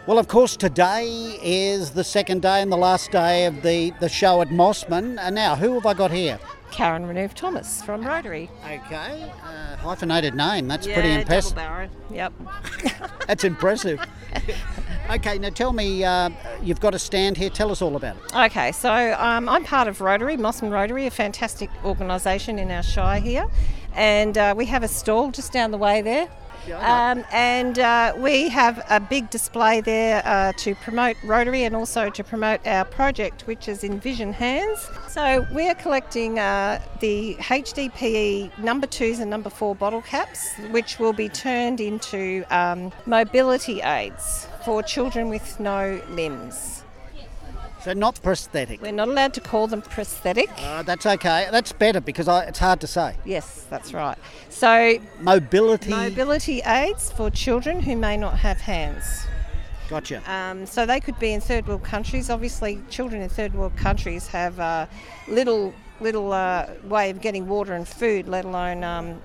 Well, of course, today is the second day and the last day of the show at Mossman. And now, who have I got here? Karen Renouf-Thomas from Rotary. Okay, hyphenated name. That's pretty impressive. Double barrel. Yep. That's impressive. Okay, now tell me, you've got a stand here. Tell us all about it. Okay, so I'm part of Rotary, Mossman Rotary, a fantastic organisation in our shire here. And we have a stall just down the way there. And we have a big display there to promote Rotary and also to promote our project, which is Envision Hands. So we're collecting the HDPE number 2s and number 4 bottle caps, which will be turned into mobility aids for children with no limbs. So not prosthetic. We're not allowed to call them prosthetic. That's okay. That's better because it's hard to say. Yes, that's right. So mobility aids for children who may not have hands. Gotcha. So they could be in third world countries. Obviously, children in third world countries have little way of getting water and food, let alone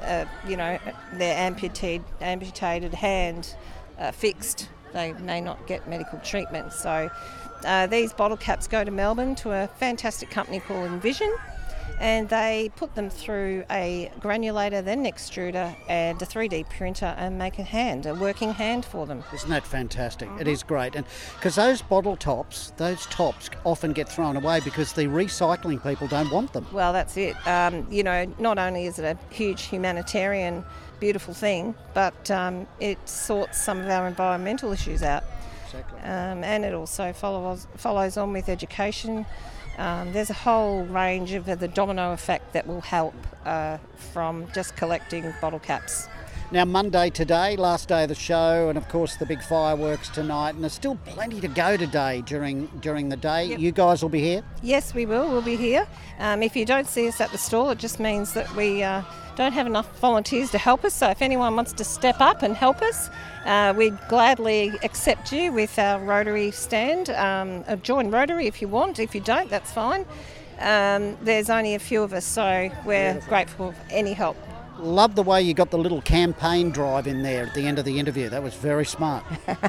their amputated hand fixed. They may not get medical treatment. So these bottle caps go to Melbourne to a fantastic company called Envision, and they put them through a granulator, then an extruder and a 3D printer and make a working hand for them. Isn't that fantastic? It is great. And because those bottle tops, often get thrown away because the recycling people don't want them. Well, that's it. Not only is it a huge humanitarian beautiful thing, but it sorts some of our environmental issues out. Exactly. And it also follows on with education. There's a whole range of the domino effect that will help from just collecting bottle caps. Now, Monday today, last day of the show, and of course the big fireworks tonight, and there's still plenty to go today during the day. Yep. You guys will be here? Yes, we will. We'll be here. If you don't see us at the stall, it just means that we don't have enough volunteers to help us. So if anyone wants to step up and help us, we'd gladly accept you with our Rotary stand. Join Rotary if you want. If you don't, that's fine. There's only a few of us, so we're grateful for any help. Love the way you got the little campaign drive in there at the end of the interview. That was very smart.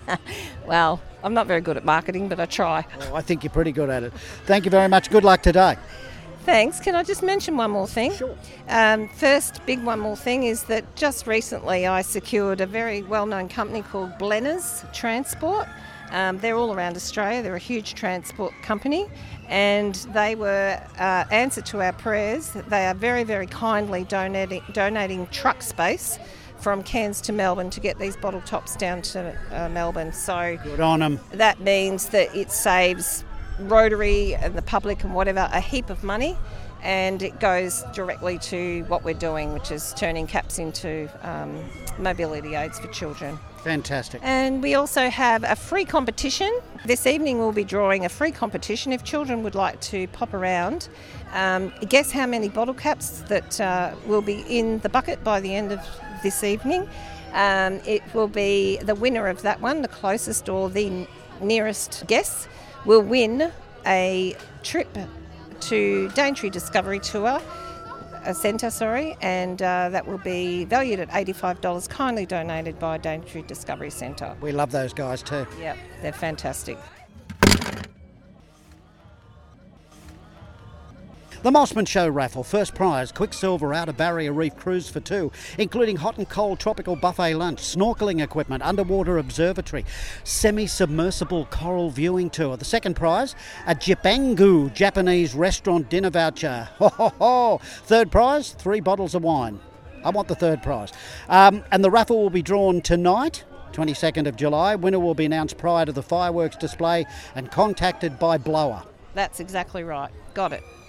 Well, I'm not very good at marketing, but I try. Oh, I think you're pretty good at it. Thank you very much. Good luck today. Thanks. Can I just mention one more thing? Sure. First, one more thing is that just recently I secured a very well-known company called Blenners Transport. They're all around Australia. They're a huge transport company, and they were answer to our prayers. They are very, very kindly donating truck space from Cairns to Melbourne to get these bottle tops down to Melbourne. So good on them. That means that it saves Rotary and the public and whatever a heap of money, and it goes directly to what we're doing, which is turning caps into mobility aids for children. Fantastic. And we also have a free competition. This evening we'll be drawing a free competition. If children would like to pop around, guess how many bottle caps that will be in the bucket by the end of this evening. It will be the winner of that one, the closest or the nearest guess, will win a trip to Daintree Discovery Tour Centre, and that will be valued at $85, kindly donated by Daintree Discovery Centre. We love those guys too. Yep, they're fantastic. The Mossman Show raffle. First prize, Quicksilver Outer Barrier Reef Cruise for 2, including hot and cold tropical buffet lunch, snorkelling equipment, underwater observatory, semi-submersible coral viewing tour. The second prize, a Jipangu Japanese restaurant dinner voucher. Ho, ho, ho. Third prize, 3 bottles of wine. I want the third prize. And the raffle will be drawn tonight, 22nd of July. Winner will be announced prior to the fireworks display and contacted by Blower. That's exactly right. Got it.